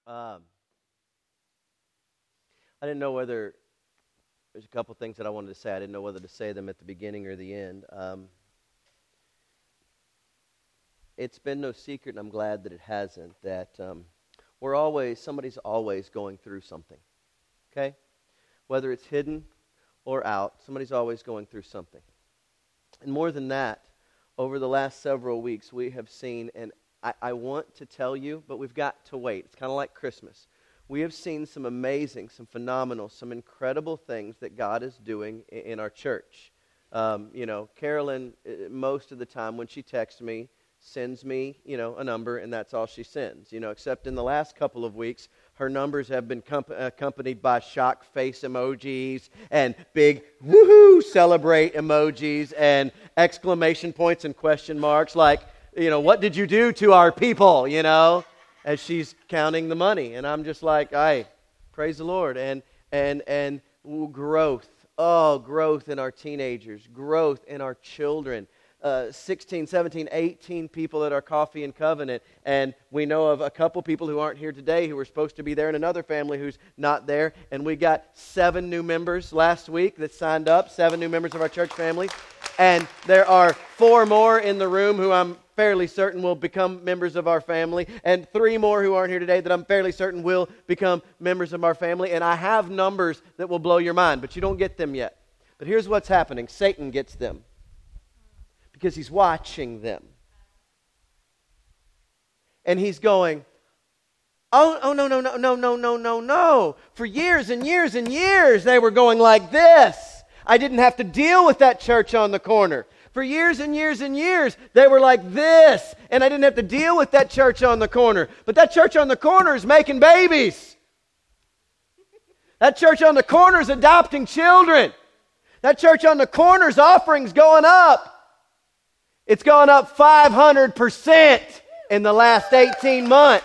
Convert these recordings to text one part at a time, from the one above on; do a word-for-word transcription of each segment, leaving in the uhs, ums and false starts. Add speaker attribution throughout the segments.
Speaker 1: Um, I didn't know whether, there's a couple things that I wanted to say. I didn't know whether to say them at the beginning or the end. Um, it's been no secret, and I'm glad that it hasn't, that um, we're always, somebody's always going through something, okay? Whether it's hidden or out, somebody's always going through something. And more than that, over the last several weeks, we have seen, and I, I want to tell you, but we've got to wait. It's kind of like Christmas. We have seen some amazing, some phenomenal, some incredible things that God is doing in, in our church. Um, you know, Carolyn, most of the time when she texts me, sends me, you know, a number, and that's all she sends. You know, except in the last couple of weeks, her numbers have been comp- accompanied by shock face emojis and big woohoo celebrate emojis and exclamation points and question marks like, you know, what did you do to our people, you know, as she's counting the money. And I'm just like, aye, praise the Lord. And, and, and ooh, growth, oh, growth in our teenagers, growth in our children. Uh, sixteen, seventeen, eighteen people at our Coffee and Covenant, and we know of a couple people who aren't here today who were supposed to be there, and another family who's not there, and we got seven new members last week that signed up, seven new members of our church family, and there are four more in the room who I'm fairly certain will become members of our family, and three more who aren't here today that I'm fairly certain will become members of our family, and I have numbers that will blow your mind, but you don't get them yet. But here's what's happening. Satan gets them. Because he's watching them. And he's going, oh, oh, no, no, no, no, no, no, no, no. For years and years and years, they were going like this. I didn't have to deal with that church on the corner. For years and years and years, they were like this. And I didn't have to deal with that church on the corner. But that church on the corner is making babies. That church on the corner is adopting children. That church on the corner is offerings going up. It's gone up five hundred percent in the last eighteen months.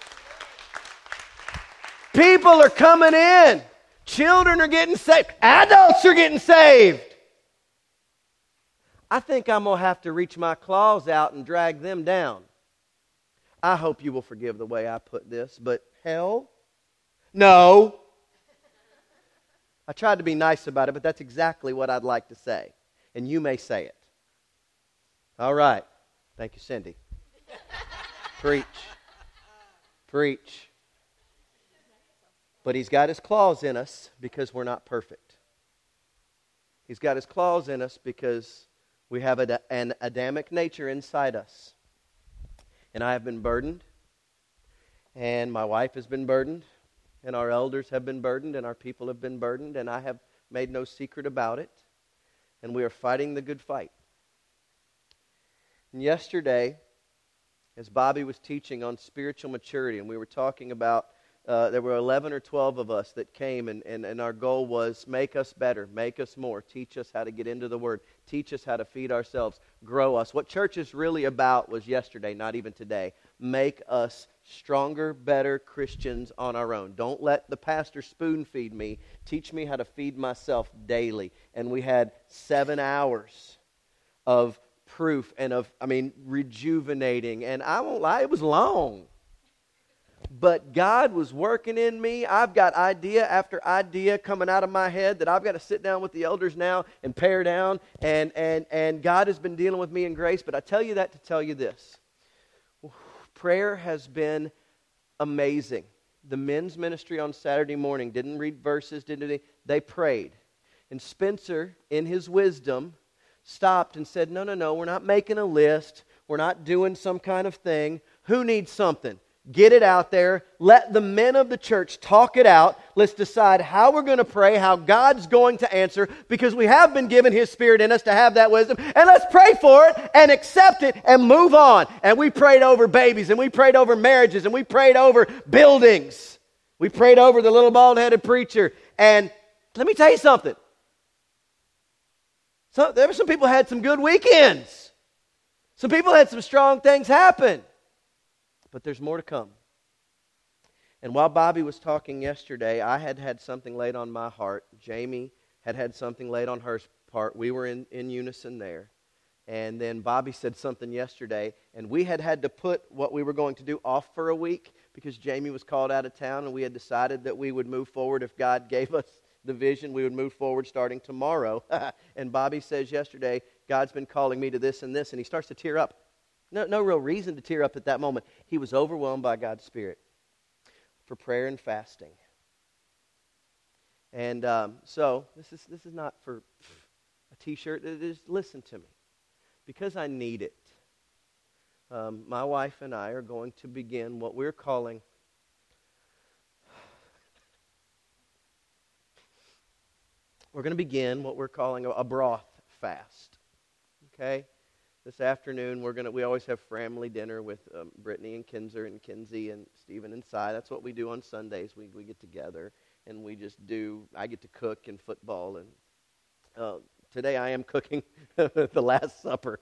Speaker 1: People are coming in. Children are getting saved. Adults are getting saved. I think I'm going to have to reach my claws out and drag them down. I hope you will forgive the way I put this, but hell, no. I tried to be nice about it, but that's exactly what I'd like to say. And you may say it. All right. Thank you, Cindy. Preach. Preach. But he's got his claws in us because we're not perfect. He's got his claws in us because we have a, an Adamic nature inside us. And I have been burdened. And my wife has been burdened. And our elders have been burdened. And our people have been burdened. And I have made no secret about it. And we are fighting the good fight. And yesterday, as Bobby was teaching on spiritual maturity, and we were talking about, uh, there were eleven or twelve of us that came, and, and, and our goal was make us better, make us more, teach us how to get into the Word, teach us how to feed ourselves, grow us. What church is really about was yesterday, not even today. Make us stronger, better Christians on our own. Don't let the pastor spoon feed me. Teach me how to feed myself daily. And we had seven hours of proof and of, I mean, rejuvenating. And I won't lie, it was long. But God was working in me. I've got idea after idea coming out of my head that I've got to sit down with the elders now and pare down. And, and, and God has been dealing with me in grace. But I tell you that to tell you this. Prayer has been amazing. The men's ministry on Saturday morning didn't read verses, didn't they? They prayed. And Spencer, in his wisdom, stopped and said, no, no, no, we're not making a list. We're not doing some kind of thing. Who needs something? Get it out there. Let the men of the church talk it out. Let's decide how we're going to pray, how God's going to answer, because we have been given His Spirit in us to have that wisdom. And let's pray for it and accept it and move on. And we prayed over babies, and we prayed over marriages, and we prayed over buildings. We prayed over the little bald-headed preacher. And let me tell you something. So, there were some people had some good weekends. Some people had some strong things happen. But there's more to come. And while Bobby was talking yesterday, I had had something laid on my heart. Jamie had had something laid on her part. We were in, in unison there. And then Bobby said something yesterday, and we had had to put what we were going to do off for a week because Jamie was called out of town, and we had decided that we would move forward. If God gave us the vision, we would move forward starting tomorrow. And Bobby says yesterday, God's been calling me to this and this, and he starts to tear up. No, no real reason to tear up at that moment. He was overwhelmed by God's Spirit for prayer and fasting. And um, so this is this is not for a T-shirt. It is, listen to me. Because I need it, um, my wife and I are going to begin what we're calling we're going to begin what we're calling a, a broth fast. Okay, this afternoon we're gonna we always have family dinner with um, Brittany and Kinzer and Kinsey and Stephen and Cy. That's what we do on Sundays. We we get together and we just do. I get to cook and football and. Uh, Today I am cooking the Last Supper.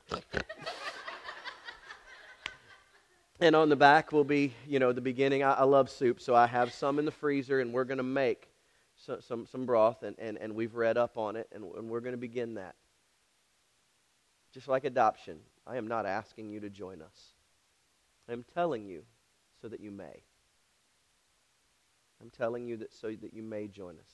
Speaker 1: And on the back will be, you know, the beginning. I, I love soup, so I have some in the freezer, and we're going to make so, some some broth, and, and, and we've read up on it, and, and we're going to begin that. Just like adoption, I am not asking you to join us. I'm telling you so that you may. I'm telling you that so that you may join us.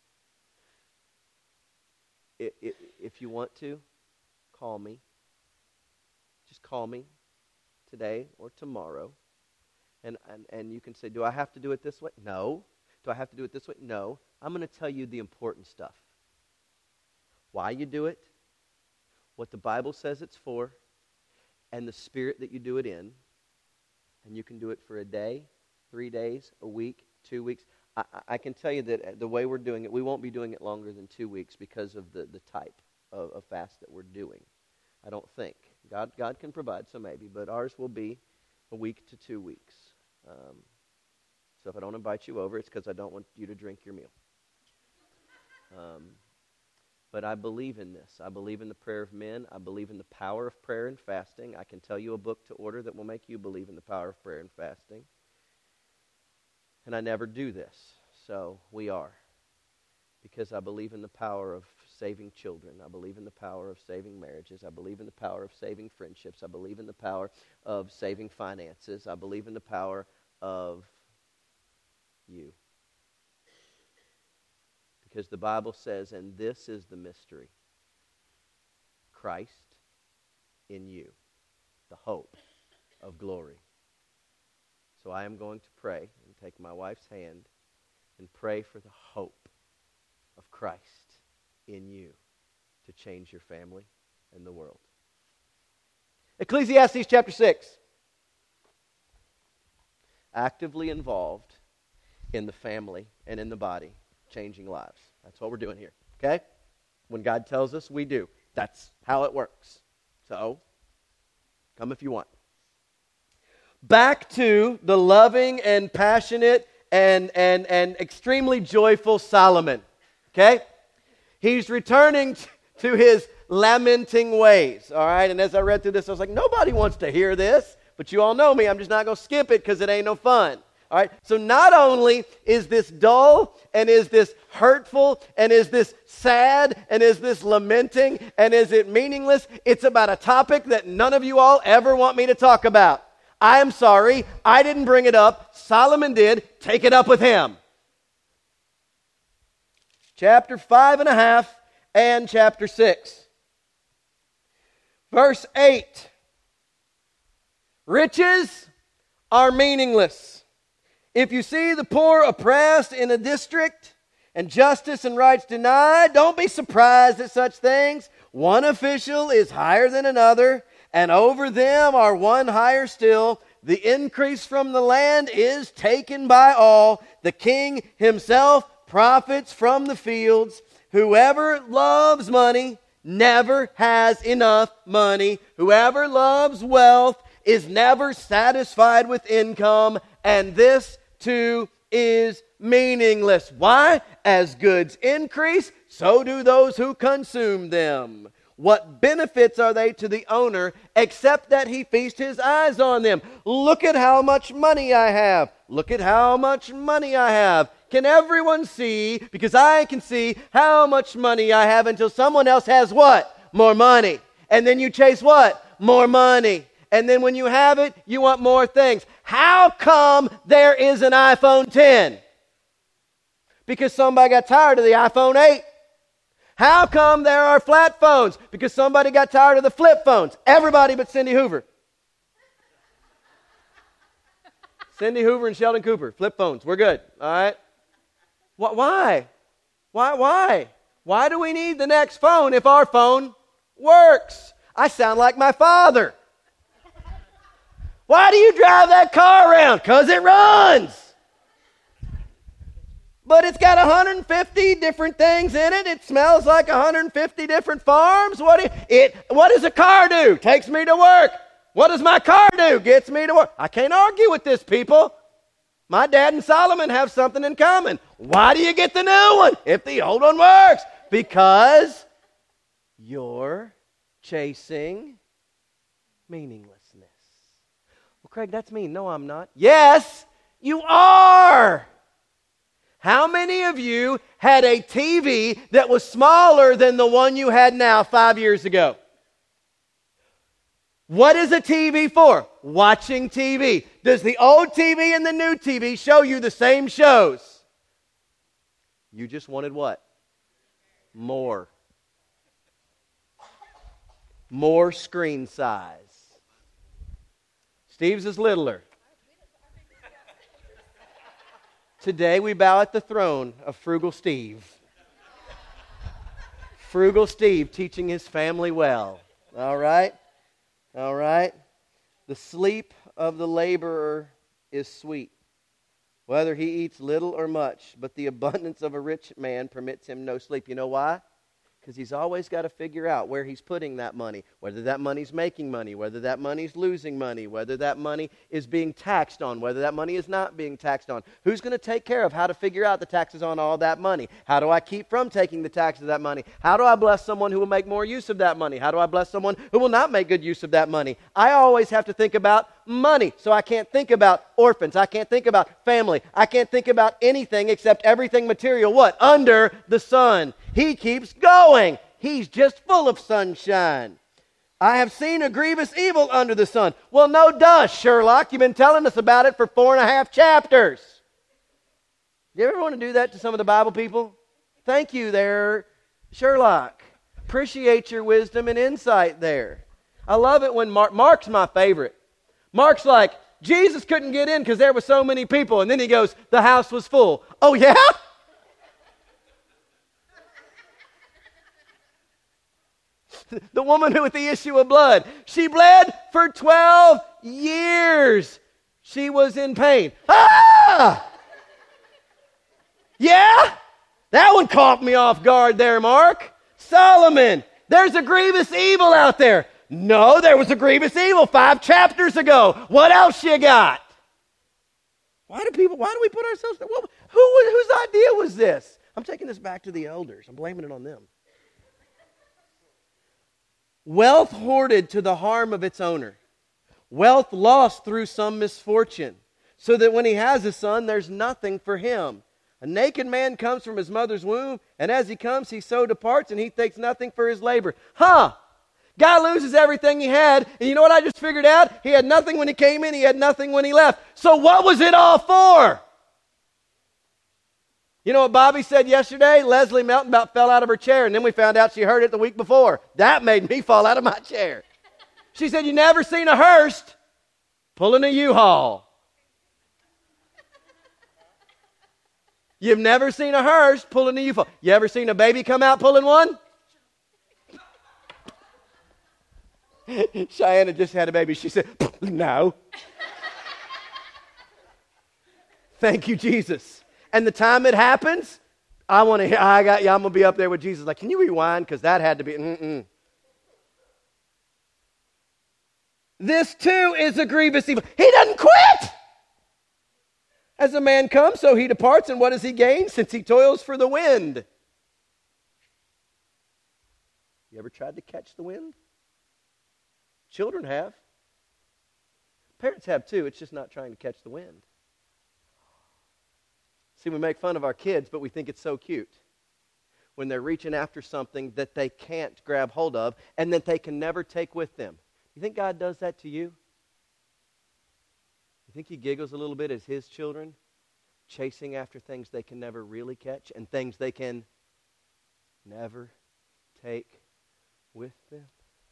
Speaker 1: If you want to, call me. Just call me today or tomorrow. And, and, and you can say, do I have to do it this way? No. Do I have to do it this way? No. I'm going to tell you the important stuff. Why you do it, what the Bible says it's for, and the spirit that you do it in. And you can do it for a day, three days, a week, two weeks. I, I can tell you that the way we're doing it, we won't be doing it longer than two weeks because of the, the type of, of fast that we're doing. I don't think. God God can provide, so maybe, but ours will be a week to two weeks. Um, so if I don't invite you over, it's because I don't want you to drink your meal. Um, but I believe in this. I believe in the prayer of men. I believe in the power of prayer and fasting. I can tell you a book to order that will make you believe in the power of prayer and fasting. And I never do this, so we are. Because I believe in the power of saving children. I believe in the power of saving marriages. I believe in the power of saving friendships. I believe in the power of saving finances. I believe in the power of you. Because the Bible says, and this is the mystery, Christ in you, the hope of glory. So I am going to pray and take my wife's hand and pray for the hope of Christ in you to change your family and the world. Ecclesiastes chapter six. Actively involved in the family and in the body, changing lives. That's what we're doing here, okay? When God tells us, we do. That's how it works. So, come if you want. Back to the loving and passionate and, and, and extremely joyful Solomon. Okay? He's returning t- to his lamenting ways. All right? And as I read through this, I was like, nobody wants to hear this. But you all know me. I'm just not going to skip it because it ain't no fun. All right? So not only is this dull and is this hurtful and is this sad and is this lamenting and is it meaningless, it's about a topic that none of you all ever want me to talk about. I am sorry, I didn't bring it up. Solomon did. Take it up with him. Chapter five and a half and chapter six. Verse eight. Riches are meaningless. If you see the poor oppressed in a district and justice and rights denied, don't be surprised at such things. One official is higher than another, and over them are one higher still. The increase from the land is taken by all. The king himself profits from the fields. Whoever loves money never has enough money. Whoever loves wealth is never satisfied with income. And this too is meaningless. Why? As goods increase, so do those who consume them. What benefits are they to the owner except that he feast his eyes on them? Look at how much money I have. Look at how much money I have. Can everyone see? Because I can see how much money I have until someone else has what? More money. And then you chase what? More money. And then when you have it, you want more things. How come there is an iPhone ten? Because somebody got tired of the iPhone eight. How come there are flat phones? Because somebody got tired of the flip phones. Everybody but Cindy Hoover. Cindy Hoover and Sheldon Cooper, flip phones. We're good, all right? Why? Why? Why? Why do we need the next phone if our phone works? I sound like my father. Why do you drive that car around? Because it runs. But it's got one hundred fifty different things in it. It smells like one hundred fifty different farms. What, do, it, what does a car do? Takes me to work. What does my car do? Gets me to work. I can't argue with this, people. My dad and Solomon have something in common. Why do you get the new one if the old one works? Because you're chasing meaninglessness. Well, Craig, that's me. No, I'm not. Yes, you are. How many of you had a T V that was smaller than the one you had now five years ago? What is a T V for? Watching T V. Does the old T V and the new T V show you the same shows? You just wanted what? More. More screen size. Steve's is littler. Today we bow at the throne of Frugal Steve. Frugal Steve teaching his family well. All right? All right? The sleep of the laborer is sweet, whether he eats little or much, but the abundance of a rich man permits him no sleep. You know why? Because he's always got to figure out where he's putting that money, whether that money's making money, whether that money's losing money, whether that money is being taxed on, whether that money is not being taxed on. Who's going to take care of how to figure out the taxes on all that money? How do I keep from taking the taxes of that money? How do I bless someone who will make more use of that money? How do I bless someone who will not make good use of that money? I always have to think about money, so I can't think about orphans. I can't think about family. I can't think about anything except everything material. What? Under the sun. He keeps going. He's just full of sunshine. I have seen a grievous evil under the sun. Well, no duh, Sherlock. You've been telling us about it for four and a half chapters. Do you ever want to do that to some of the Bible people? Thank you there, Sherlock. Appreciate your wisdom and insight there. I love it when Mark, Mark's my favorite. Mark's like, Jesus couldn't get in because there were so many people. And then he goes, the house was full. Oh, yeah? The woman with the issue of blood. She bled for twelve years. She was in pain. Ah! Yeah? That one caught me off guard there, Mark. Solomon, there's a grievous evil out there. No, there was a grievous evil five chapters ago. What else you got? Why do people, why do we put ourselves there? Who, whose idea was this? I'm taking this back to the elders. I'm blaming it on them. Wealth hoarded to the harm of its owner. Wealth lost through some misfortune, so that when he has a son, there's nothing for him. A naked man comes from his mother's womb, and as he comes, he so departs, and he takes nothing for his labor. Huh! Guy loses everything he had, and you know what I just figured out? He had nothing when he came in, he had nothing when he left. So what was it all for? You know what Bobby said yesterday? Leslie Melton about fell out of her chair, and then we found out she heard it the week before. That made me fall out of my chair. She said, you never seen a hearse pulling a U-Haul. You've never seen a hearse pulling a U-Haul. You ever seen a baby come out pulling one? Cheyenne just had a baby. She said, no. Thank you, Jesus. And the time it happens, I want to. I got. Yeah, I'm gonna be up there with Jesus. Like, can you rewind? Because that had to be. Mm-mm. This too is a grievous evil. He doesn't quit. As a man comes, so he departs, and what does he gain? Since he toils for the wind. You ever tried to catch the wind? Children have. Parents have too. It's just not trying to catch the wind. See, we make fun of our kids, but we think it's so cute. when they're reaching after something that they can't grab hold of and that they can never take with them. You think God does that to you? You think He giggles a little bit as His children, chasing after things they can never really catch and things they can never take with them?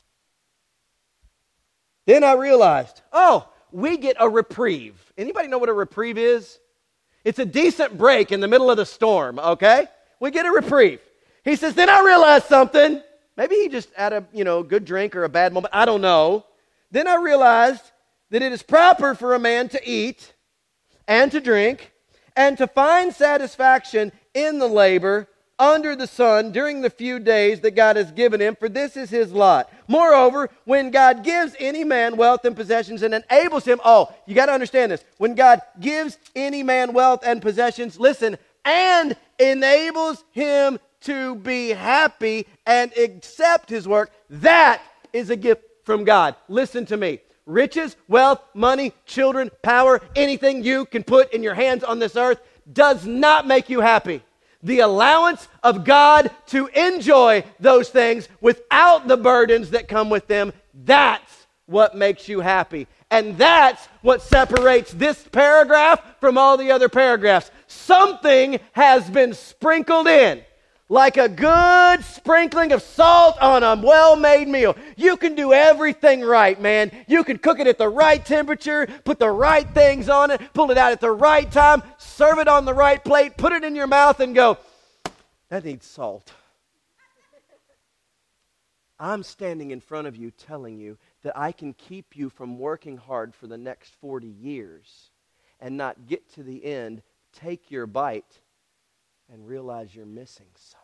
Speaker 1: Then I realized, oh, we get a reprieve. Anybody know what a reprieve is? It's a decent break in the middle of the storm, okay? We get a reprieve. He says, then I realized something. Maybe he just had a, you know, good drink or a bad moment. I don't know. Then I realized that it is proper for a man to eat and to drink and to find satisfaction in the labor under the sun during the few days that God has given him, for this is his lot. Moreover, when God gives any man wealth and possessions and enables him, oh, you got to understand this. When God gives any man wealth and possessions, listen, and enables him to be happy and accept his work, that is a gift from God. Listen to me. Riches, wealth, money, children, power, anything you can put in your hands on this earth does not make you happy. The allowance of God to enjoy those things without the burdens that come with them, that's what makes you happy. And that's what separates this paragraph from all the other paragraphs. Something has been sprinkled in, like a good sprinkling of salt on a well-made meal. You can do everything right, man. You can cook it at the right temperature, put the right things on it, pull it out at the right time, serve it on the right plate, put it in your mouth and go, that needs salt. I'm standing in front of you telling you that I can keep you from working hard for the next forty years and not get to the end, take your bite, and realize you're missing something.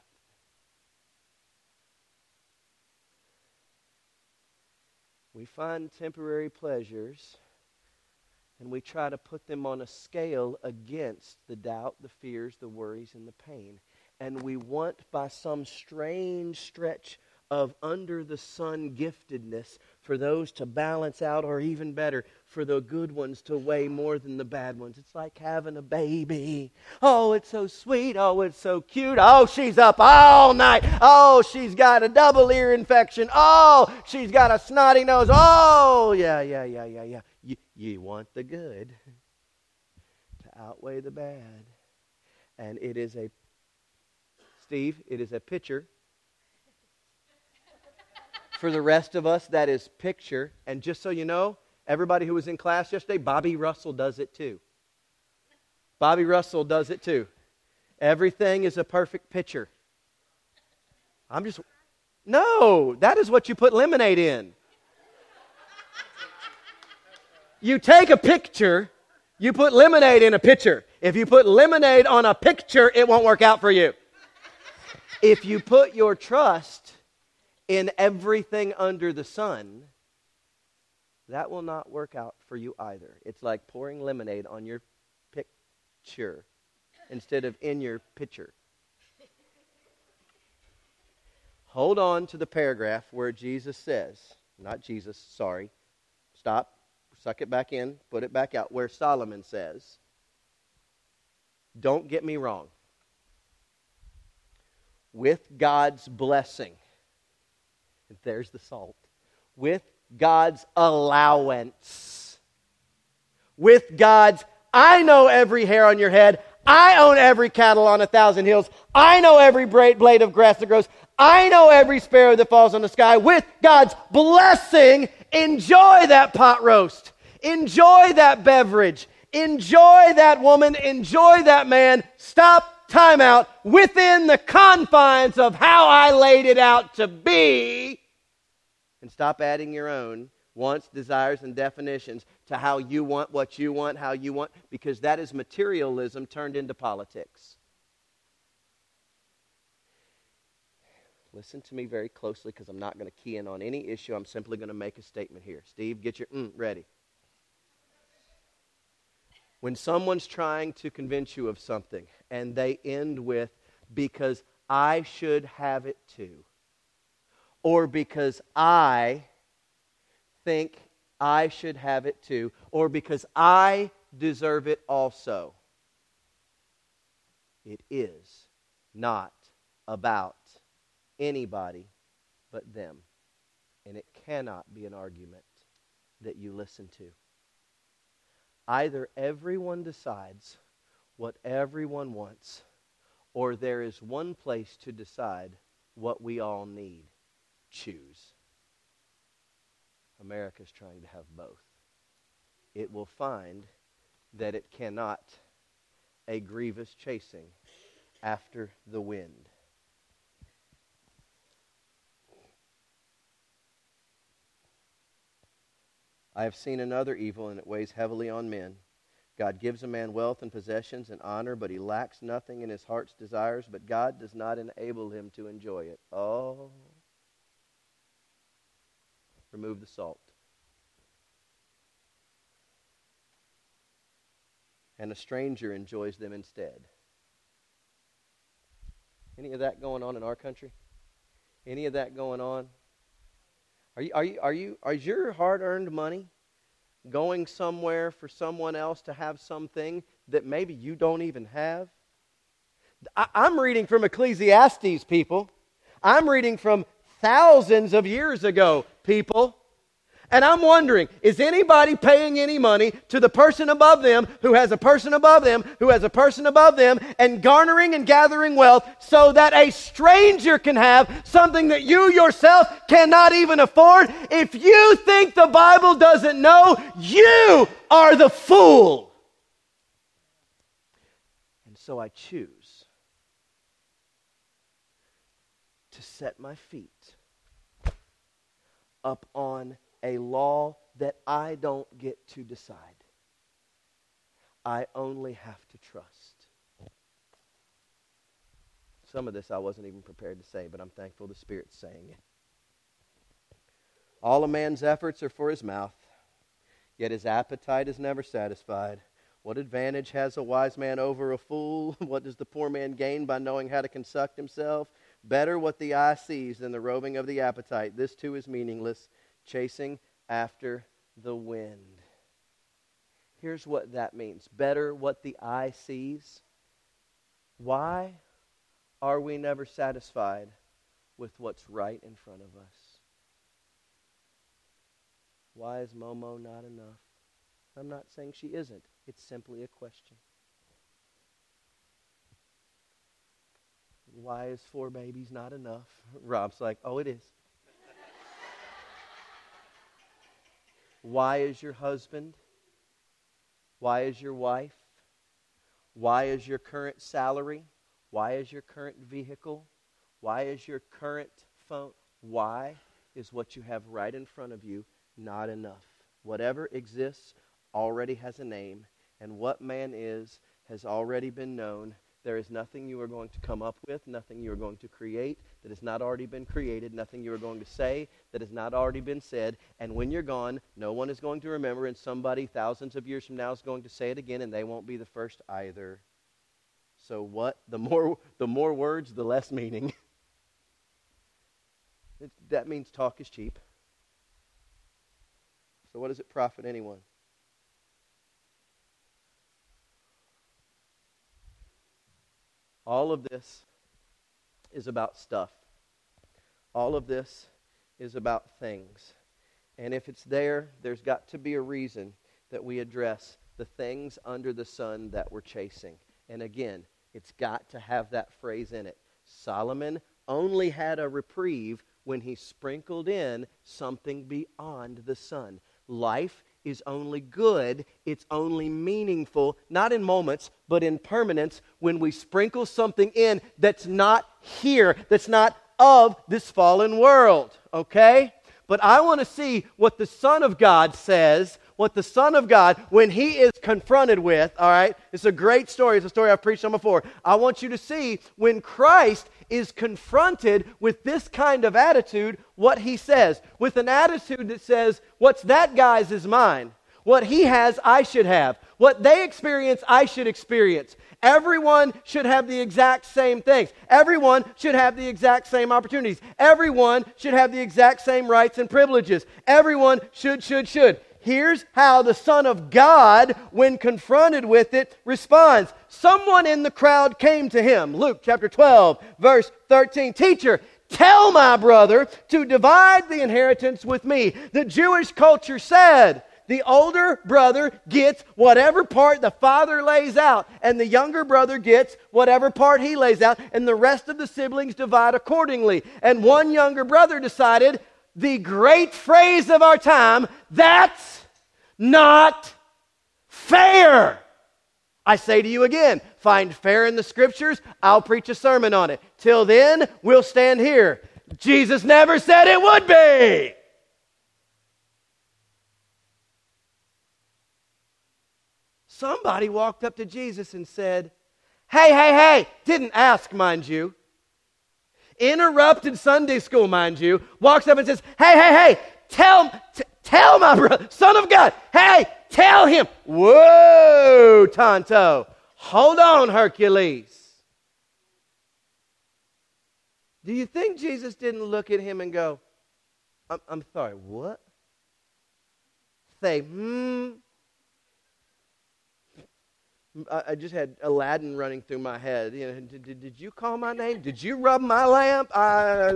Speaker 1: We find temporary pleasures and we try to put them on a scale against the doubt, the fears, the worries, and the pain. And we want, by some strange stretch of under-the-sun giftedness, for those to balance out, or even better, for the good ones to weigh more than the bad ones. It's like having a baby. Oh, it's so sweet. Oh, it's so cute. Oh, she's up all night. Oh, she's got a double ear infection. Oh, she's got a snotty nose. Oh, yeah, yeah, yeah, yeah, yeah. You, you want the good to outweigh the bad. And it is a, Steve, it is a picture. For the rest of us, that is picture. And just so you know, everybody who was in class yesterday, Bobby Russell does it too. Bobby Russell does it too. Everything is a perfect picture. I'm just, no, that is what you put lemonade in. You take a picture, you put lemonade in a pitcher. If you put lemonade on a picture, it won't work out for you. If you put your trust in everything under the sun, that will not work out for you either. It's like pouring lemonade on your picture instead of in your pitcher. Hold on to the paragraph where Jesus says, not Jesus, sorry, stop, suck it back in, put it back out, where Solomon says, don't get me wrong, with God's blessing, there's the salt. With God's allowance. With God's, I know every hair on your head. I own every cattle on a thousand hills. I know every blade of grass that grows. I know every sparrow that falls on the sky. With God's blessing, enjoy that pot roast. Enjoy that beverage. Enjoy that woman. Enjoy that man. Stop. Time out within the confines of how I laid it out to be, and stop adding your own wants, desires, and definitions to how you want what you want, how you want, because that is materialism turned into politics. Listen to me very closely, because I'm not going to key in on any issue. I'm simply going to make a statement here. Steve, get your mm ready. When someone's trying to convince you of something and they end with, because I should have it too, or because I think I should have it too, or because I deserve it also, it is not about anybody but them. And it cannot be an argument that you listen to. Either everyone decides what everyone wants, or there is one place to decide what we all need. Choose. America's trying to have both. It will find that it cannot a grievous chasing after the wind. I have seen another evil, and it weighs heavily on men. God gives a man wealth and possessions and honor, but he lacks nothing in his heart's desires, but God does not enable him to enjoy it. Oh. Remove the salt. And a stranger enjoys them instead. Any of that going on in our country? Any of that going on? Are you, are you, are you, is your hard-earned money going somewhere for someone else to have something that maybe you don't even have? I, I'm reading from Ecclesiastes, people. I'm reading from thousands of years ago, people. And I'm wondering, is anybody paying any money to the person above them who has a person above them who has a person above them and garnering and gathering wealth so that a stranger can have something that you yourself cannot even afford? If you think the Bible doesn't know, you are the fool. And so I choose to set my feet up on a law that I don't get to decide. I only have to trust. Some of this I wasn't even prepared to say, but I'm thankful the Spirit's saying it. All a man's efforts are for his mouth, yet his appetite is never satisfied. What advantage has a wise man over a fool? What does the poor man gain by knowing how to conduct himself? Better what the eye sees than the roving of the appetite. This too is meaningless. Chasing after the wind. Here's what that means. Better what the eye sees. Why are we never satisfied with what's right in front of us? Why is Momo not enough? I'm not saying she isn't. It's simply a question. Why is four babies not enough? Rob's like, oh, it is. Why is your husband? Why is your wife? Why is your current salary? Why is your current vehicle? Why is your current phone? Why is what you have right in front of you not enough? Whatever exists already has a name, and what man is has already been known. There is nothing you are going to come up with, nothing you are going to create that has not already been created, nothing you are going to say that has not already been said. And when you're gone, no one is going to remember, and somebody thousands of years from now is going to say it again, and they won't be the first either. So what? The more, the more words, the less meaning. It, that means talk is cheap. So what does it profit anyone? All of this is about stuff. All of this is about things. And if it's there, there's got to be a reason that we address the things under the sun that we're chasing. And again, it's got to have that phrase in it. Solomon only had a reprieve when he sprinkled in something beyond the sun. Life is only good, it's only meaningful, not in moments, but in permanence, when we sprinkle something in that's not here, that's not of this fallen world, okay? But I want to see what the Son of God says, what the Son of God, when He is confronted with, all right? It's a great story. It's a story I've preached on before. I want you to see when Christ is confronted with this kind of attitude, what He says. With an attitude that says, what's that guy's is mine. What he has, I should have. What they experience, I should experience. Everyone should have the exact same things. Everyone should have the exact same opportunities. Everyone should have the exact same rights and privileges. Everyone should, should, should. here's how the Son of God, when confronted with it, responds. Someone in the crowd came to him. Luke chapter twelve, verse thirteen. Teacher, tell my brother to divide the inheritance with me. The Jewish culture said the older brother gets whatever part the father lays out, and the younger brother gets whatever part he lays out, and the rest of the siblings divide accordingly. And one younger brother decided, the great phrase of our time, that's not fair. I say to you again, find fair in the Scriptures, I'll preach a sermon on it. Till then, we'll stand here. Jesus never said it would be. Somebody walked up to Jesus and said, hey, hey, hey, didn't ask, mind you. Interrupted Sunday school, mind you. Walks up and says, hey, hey, hey, tell, t- tell my brother, Son of God, hey, tell him. Whoa, Tonto. Hold on, Hercules. Do you think Jesus didn't look at him and go, I'm, I'm sorry, what? Say, hmm. I just had Aladdin running through my head. You know, did, did, did you call my name? Did you rub my lamp? I...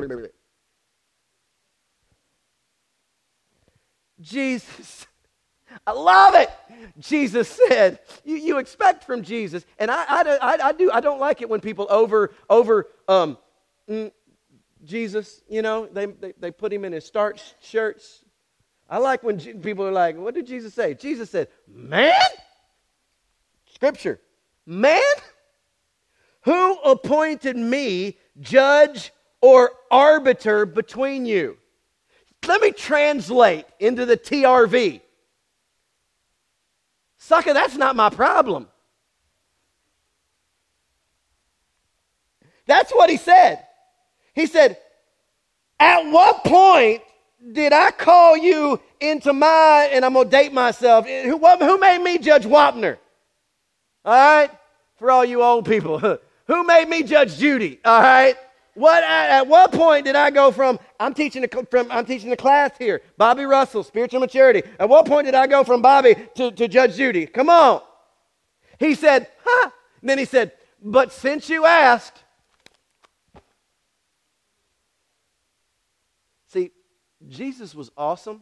Speaker 1: Jesus, I love it. Jesus said, you, you expect from Jesus, and I, I, I, I do. I don't like it when people over over um, mm, Jesus. You know, they, they they put him in his starch shirts. I like when G- people are like, "What did Jesus say?" Jesus said, "Man." Scripture, man, who appointed me judge or arbiter between you? Let me translate into the T R V. Sucker, that's not my problem. That's what he said. He said, at what point did I call you into my, and I'm going to date myself, who, who made me Judge Wapner? All right? For all you old people. Who made me Judge Judy? All right? What at, at what point did I go from I'm teaching a, from I'm teaching a class here, Bobby Russell, spiritual maturity. At what point did I go from Bobby to, to Judge Judy? Come on. He said, huh. And then he said, but since you asked. See, Jesus was awesome,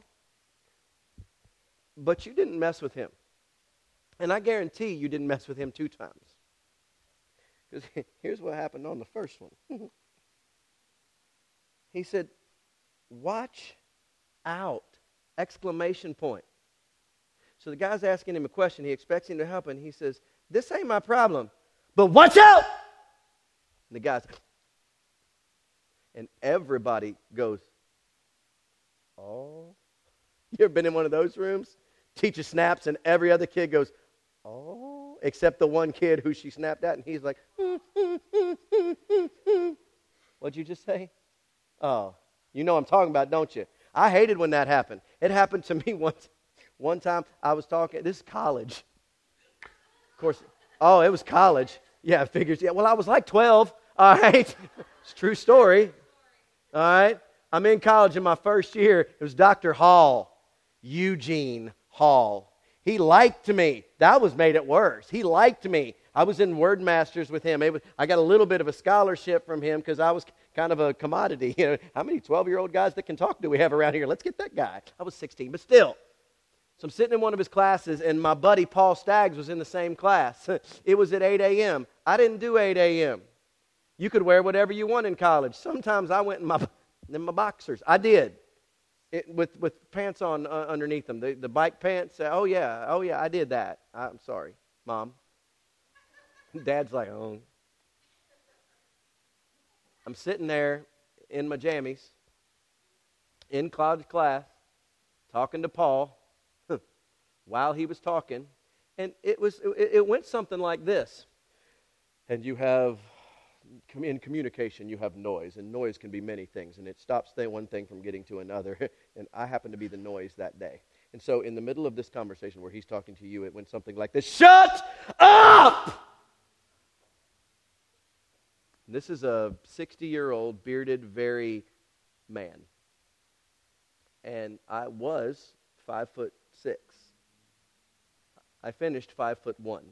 Speaker 1: but you didn't mess with him. And I guarantee you didn't mess with him two times. Because here's what happened on the first one. He said, watch out, exclamation point. So the guy's asking him a question. He expects him to help, and he says, this ain't my problem, but watch out! And the guy's, and everybody goes, oh. You ever been in one of those rooms? Teacher snaps, and every other kid goes, oh, except the one kid who she snapped at, and he's like, mm, mm, mm, mm, mm, mm. What'd you just say? Oh, you know what I'm talking about, don't you? I hated when that happened. It happened to me once. One time I was talking, this is college. Of course, oh, it was college. Yeah, figures. Yeah, well, I was like twelve, all right? It's a true story, all right? I'm in college in my first year. It was Doctor Hall, Eugene Hall. He liked me. That was made it worse. He liked me. I was in Word Masters with him. It was, I got a little bit of a scholarship from him because I was kind of a commodity. You know, how many twelve-year-old guys that can talk do we have around here? Let's get that guy. I was sixteen, but still. So I'm sitting in one of his classes, and my buddy Paul Staggs was in the same class. It was at eight a.m. I didn't do eight a.m. You could wear whatever you want in college. Sometimes I went in my, in my boxers. I did. It, with with pants on uh, underneath them, the, the bike pants. Uh, oh, yeah, oh, yeah, I did that. I'm sorry, Mom. Dad's like, oh. I'm sitting there in my jammies, in college class, talking to Paul while he was talking, and it was it, it went something like this. And you have, in communication, you have noise, and noise can be many things, and it stops the one thing from getting to another, and I happen to be the noise that day. And so in the middle of this conversation where he's talking to you, it went something like this: shut up! This is a sixty-year-old, bearded, very man. And I was five foot six. I finished five foot one.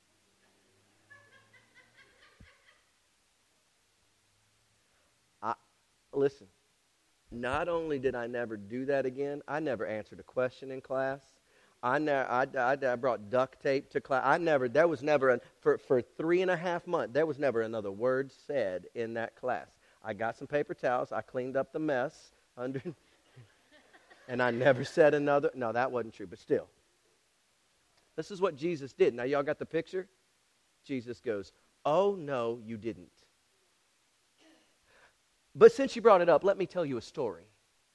Speaker 1: I, listen, not only did I never do that again, I never answered a question in class. I, ne- I, I, I brought duct tape to class. I never, there was never, a, for, for three and a half months, there was never another word said in that class. I got some paper towels. I cleaned up the mess under, and I never said another. No, that wasn't true, but still. This is what Jesus did. Now, y'all got the picture? Jesus goes, oh, no, you didn't. But since you brought it up, let me tell you a story.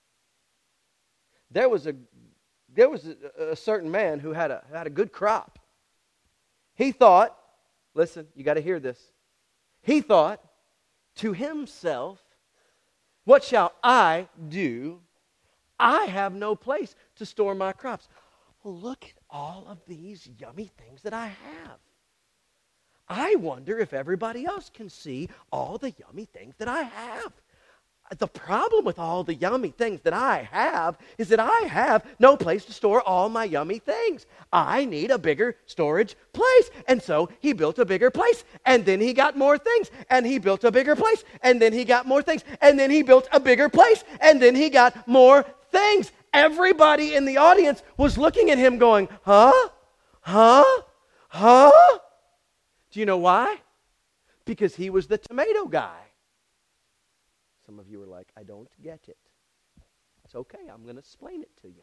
Speaker 1: There was a there was a, a certain man who had a had a good crop. He thought, listen, you got to hear this. He thought to himself, what shall I do? I have no place to store my crops. Well, look at all of these yummy things that I have. I wonder if everybody else can see all the yummy things that I have. The problem with all the yummy things that I have is that I have no place to store all my yummy things. I need a bigger storage place. And so he built a bigger place, and then he got more things, and he built a bigger place, and then he got more things, and then he built a bigger place, and then he got more things. Everybody in the audience was looking at him going, huh? Huh? Huh? Do you know why? Because he was the tomato guy. Some of you are like, I don't get it. It's okay, I'm going to explain it to you.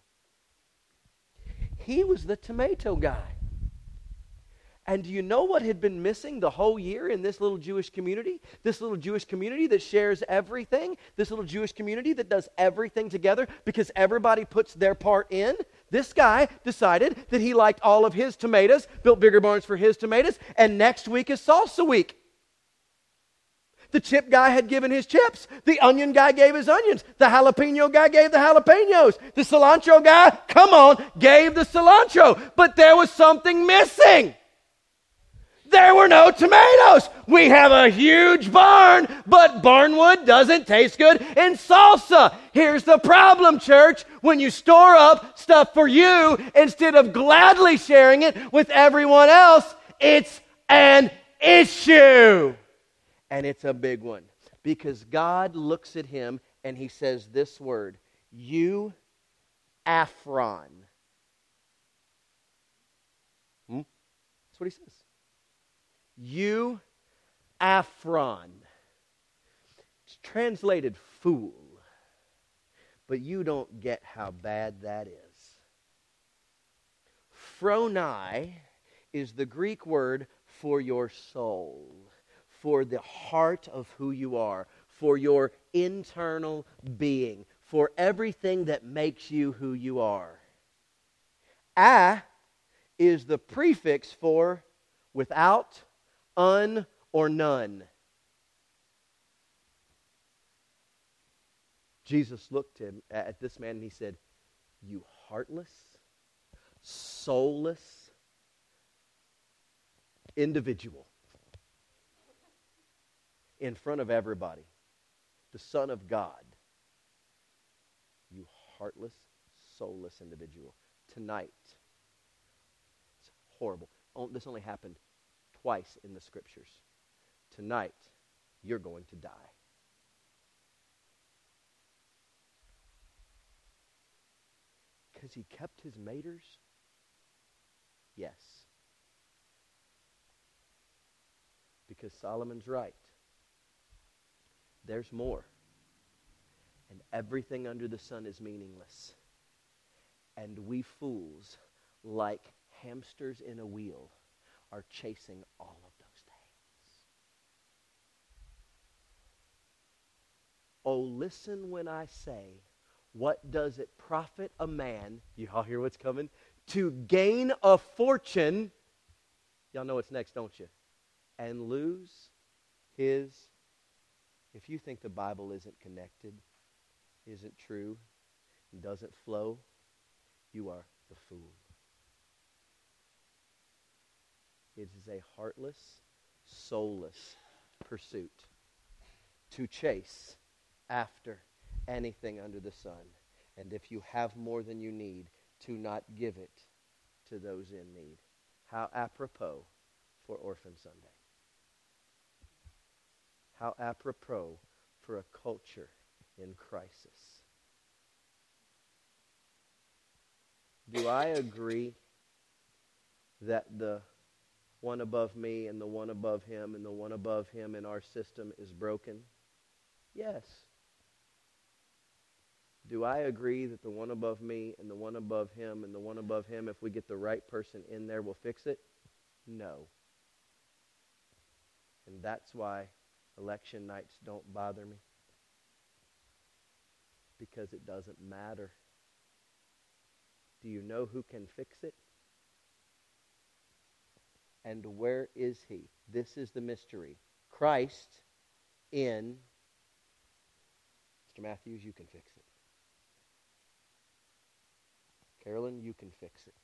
Speaker 1: He was the tomato guy. And do you know what had been missing the whole year in this little Jewish community? This little Jewish community that shares everything. This little Jewish community that does everything together because everybody puts their part in. This guy decided that he liked all of his tomatoes, built bigger barns for his tomatoes, and next week is salsa week. The chip guy had given his chips. The onion guy gave his onions. The jalapeno guy gave the jalapenos. The cilantro guy, come on, gave the cilantro. But there was something missing. There were no tomatoes. We have a huge barn, but barnwood doesn't taste good in salsa. Here's the problem, church. When you store up stuff for you instead of gladly sharing it with everyone else, it's an issue. And it's a big one. Because God looks at him and he says this word, you Aphron. Hmm? That's what he says. You Aphron. It's translated fool. But you don't get how bad that is. Phroni is the Greek word for your soul, for the heart of who you are, for your internal being, for everything that makes you who you are. A is the prefix for without, un, or none. Jesus looked at this man and he said, you heartless, soulless individual. In front of everybody, the Son of God, you heartless, soulless individual. Tonight, it's horrible. Oh, this only happened twice in the Scriptures. Tonight, you're going to die. Because he kept his maters? Yes. Because Solomon's right. There's more. And everything under the sun is meaningless. And we fools, like hamsters in a wheel, are chasing all of those things. Oh, listen when I say, what does it profit a man, you all hear what's coming, to gain a fortune, y'all know what's next, don't you, and lose his. If you think the Bible isn't connected, isn't true, and doesn't flow, you are the fool. It is a heartless, soulless pursuit to chase after anything under the sun. And if you have more than you need, to not give it to those in need. How apropos for Orphan Sunday. How apropos for a culture in crisis. Do I agree that the one above me and the one above him and the one above him in our system is broken? Yes. Do I agree that the one above me and the one above him and the one above him, if we get the right person in there, will fix it? No. And that's why election nights don't bother me. Because it doesn't matter. Do you know who can fix it? And where is he? This is the mystery. Christ in... Mister Matthews, you can fix it. Carolyn, you can fix it.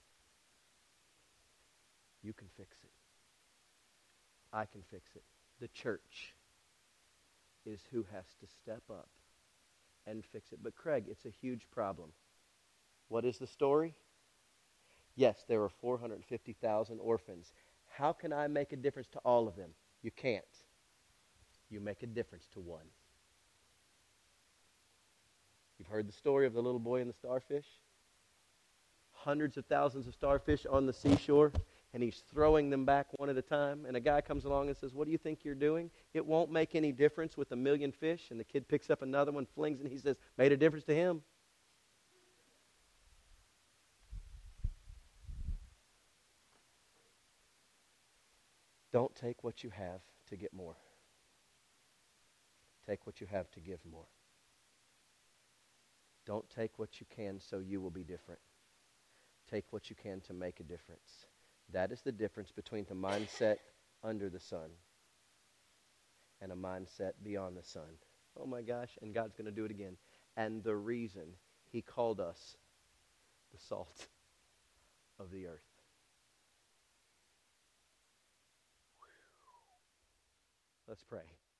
Speaker 1: You can fix it. I can fix it. The church is who has to step up and fix it. But Craig, it's a huge problem. What is the story? Yes, there are four hundred fifty thousand orphans. How can I make a difference to all of them? You can't. You make a difference to one. You've heard the story of the little boy and the starfish? Hundreds of thousands of starfish on the seashore, and he's throwing them back one at a time, and a guy comes along and says, what do you think you're doing? It won't make any difference with a million fish. And the kid picks up another one, flings it, and he says, made a difference to him. Don't take what you have to get more. Take what you have to give more. Don't take what you can so you will be different. Take what you can to make a difference. That is the difference between the mindset under the sun and a mindset beyond the sun. Oh my gosh, and God's going to do it again. And the reason he called us the salt of the earth. Let's pray.